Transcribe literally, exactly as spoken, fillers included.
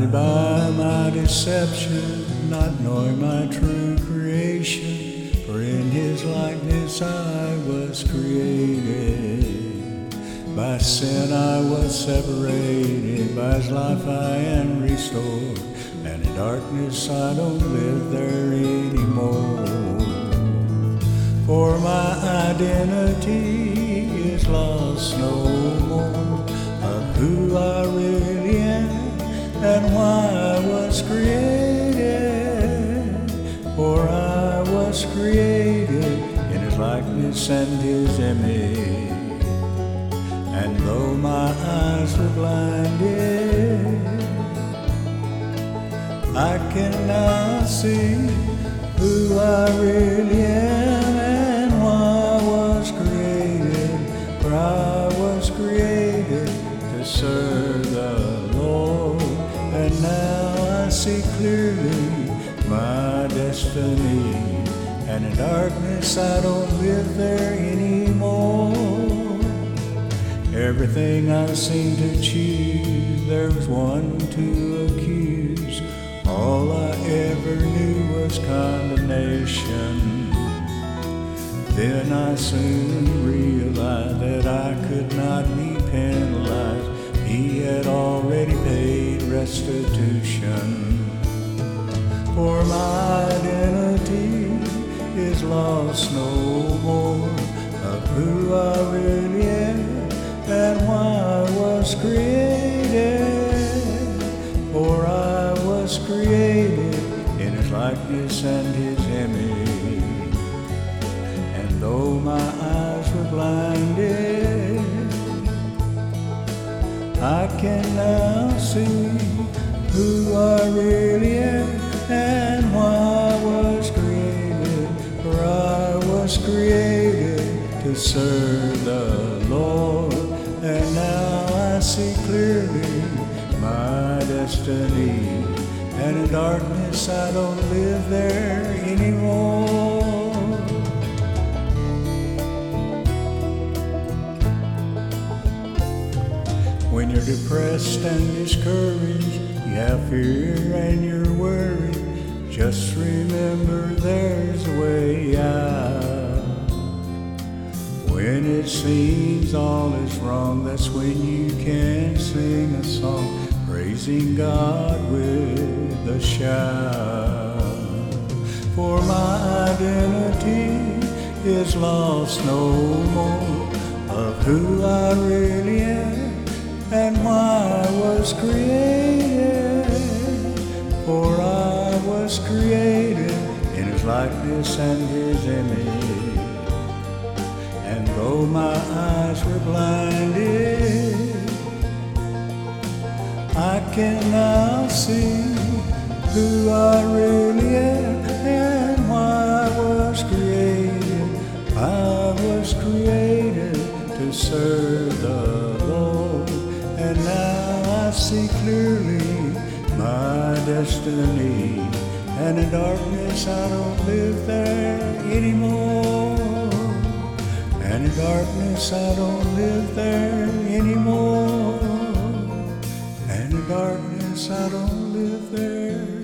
blinded by my deception, not knowing my true creation. For in His likeness I was created. By sin I was separated, by His life I am restored, and in darkness I don't live there anymore. For my identity is lost no more, of who I really am and why I was created. For I was created in His likeness and His image, and though my eyes were blinded, I can now see who I really am and why I was created. For I was created to serve the Lord, and now I see clearly my destiny, and in darkness I don't live there anymore. Everything I seemed to choose, there was one to accuse. All I ever knew was condemnation. Then I soon realized that I could not be penalized. He had already paid restitution. For my identity is lost no more, of who I really am and why I was created. For I was created in His likeness and His image, and though my eyes were blinded, I can now see who I really am and why I was created. For I was created to serve the Lord, and now I see clearly my destiny, and in darkness I don't live there anymore. When you're depressed and discouraged, you have fear and you're worried, just remember there's a way out. When it seems all is wrong, that's when you can sing a song, praising God with a shout. For my identity is lost no more, of who I really am and why I was created. For I was created in His likeness and His image, and though my eyes were blinded, I can now see who I really am and why I was created. I was created to serve the Lord, and now I see clearly my destiny, and in darkness I don't live there anymore. And in darkness I don't live there anymore. And in darkness I don't live there